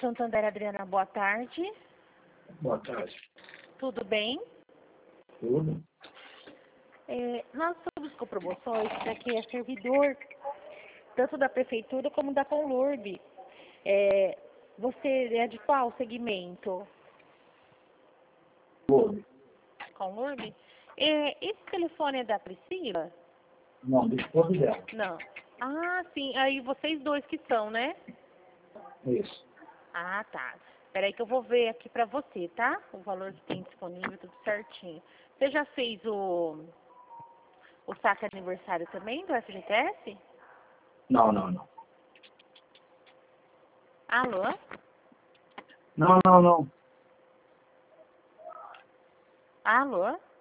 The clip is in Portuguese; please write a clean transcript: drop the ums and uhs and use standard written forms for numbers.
Santander, Adriana, boa tarde. Boa tarde. Tudo bem? Tudo? Nós estamos com promoções para quem é servidor, tanto da prefeitura como da Conlurb. Você é de qual segmento? Tudo. Conlurb? Esse telefone é da Priscila? Não, do esposo dela. Não. Ah, sim. Aí vocês dois que são, né? Isso. Ah, tá. Espera aí que eu vou ver aqui pra você, tá? O valor que tem disponível, tudo certinho. Você já fez o saque aniversário também do FGTS? Não, não, não. Alô? Não, não, não. Alô?